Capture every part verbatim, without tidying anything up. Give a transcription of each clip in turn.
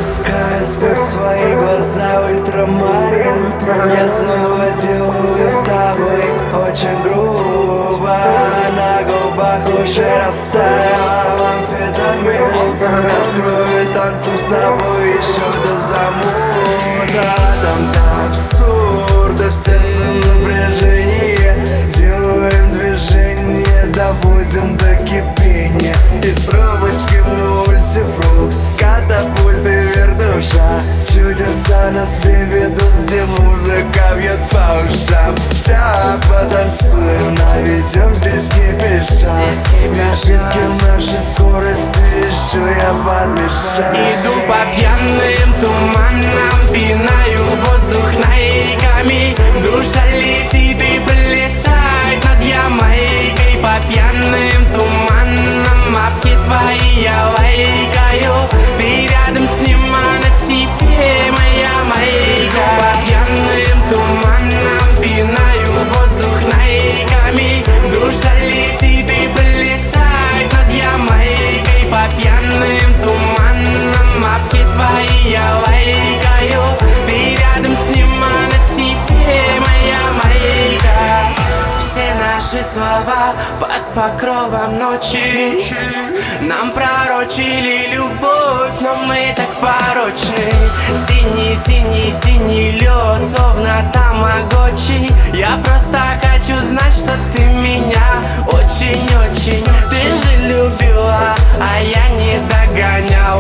пропускаю сквозь свои глаза ультрамарин. Я снова делаю с тобой очень грубо. На губах уже растаял амфетамин. Я скрою танцем с тобой еще до замута. Там до абсурда, в сердце напряжение. Делаем движение, доводим до кипения. Из трубочки мультифрукт, катапульты, вертуша. Чудеса нас приведут, где музыка бьет по ушам. Ща потанцуем, наведем здесь кипиша. Напитки нашей скорости еще я подмешаю. Иду по пьяным туманам, пинаю воздух наиками. Душа летит и пролетает над Ямайкой. По пьяным туманам апки твои я лайкаю. Ты рядом с ним, а на тебе моя майка. По пьяным туманам пинаю воздух наиками. Душа летит и пролетает над Ямайкой. По пьяным туманам апки твои я лайкаю. Ты рядом с ним, а на тебе моя майка. Все наши слова под покровом ночи нам пророчили любовь, но мы так порочны. Синий, синий, синий лед, словно тамагочи. Я просто хочу знать, что ты меня очень-очень. Ты же любила, а я не догонял.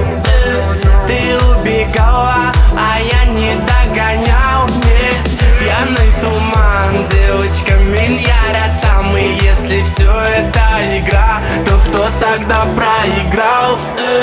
Ты убегала, а я не догонял. Нет, пьяный туман, девочка Миньяра там. И если все это игра, то кто тогда проиграл?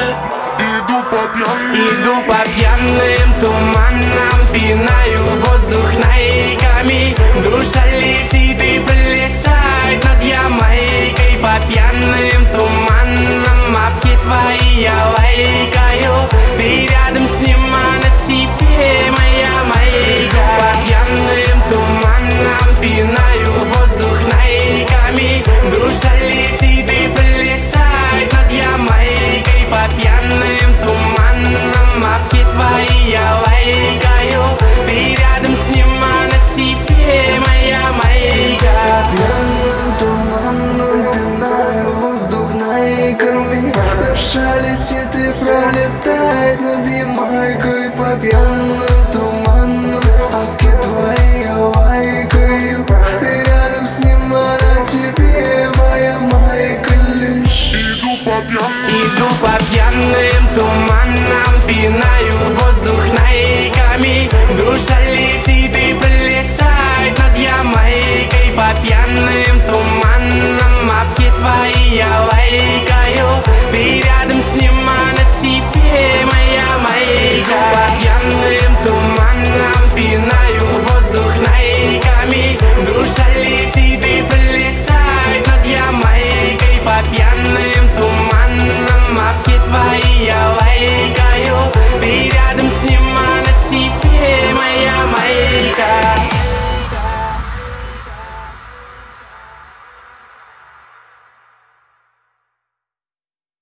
Иду по пьяным, Иду по пьяным туманам, пинаю воздух наиками. Душа летит и пролетает над Ямайкой. По пьяным туманам апки твои я лайкаю. Ты рядом с ним, а на тебе моя майка. По пьяным туманам пинаю